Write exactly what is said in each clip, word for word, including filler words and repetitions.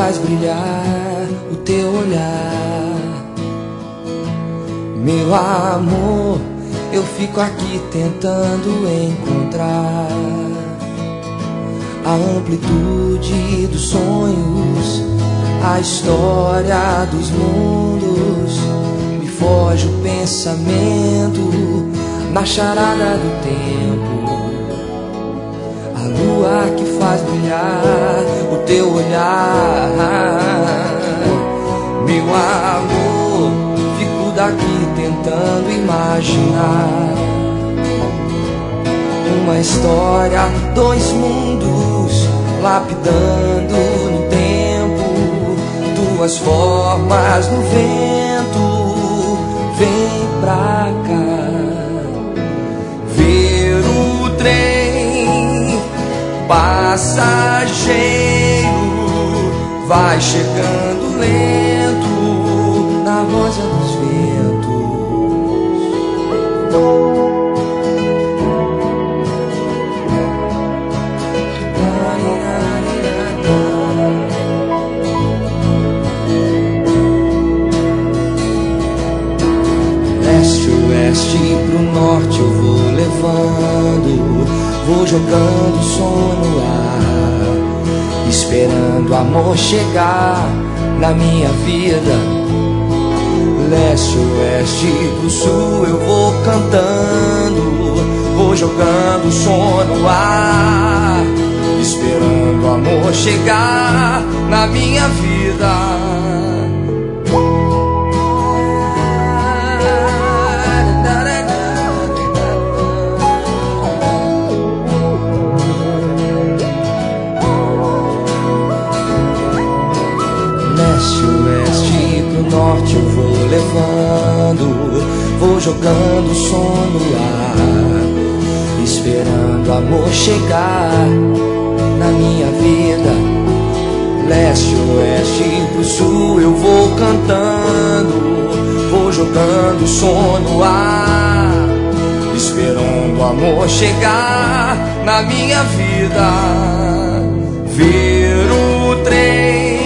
faz brilhar o teu olhar. Meu amor, eu fico aqui tentando encontrar a amplitude dos sonhos, a história dos mundos. Me foge o pensamento na charada do tempo, a lua que faz brilhar o teu olhar. Meu amor, fico daqui tentando imaginar uma história, dois mundos lapidando no tempo, duas formas no vento. Vem pra cá ver o trem passageiro, vai chegando lento na rosa dos ventos. Leste pro norte eu vou levando, vou jogando som no ar, esperando o amor chegar na minha vida. Leste, oeste pro sul eu vou cantando, vou jogando som no ar, esperando o amor chegar na minha vida. Norte eu vou levando, vou jogando som no ar, esperando o amor chegar na minha vida. Leste, oeste pro sul eu vou cantando, vou jogando som no ar, esperando o amor chegar na minha vida. Ver o trem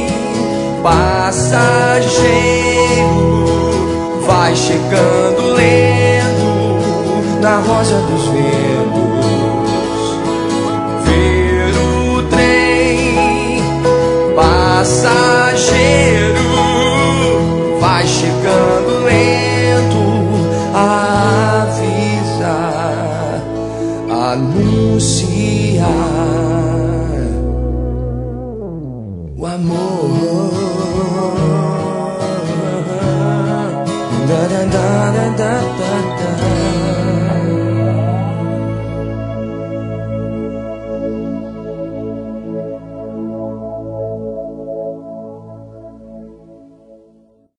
passageiro, vai chegando lento na rosa dos ventos. Ver o trem passageiro, vai chegando lento, avisar, anunciar o amor.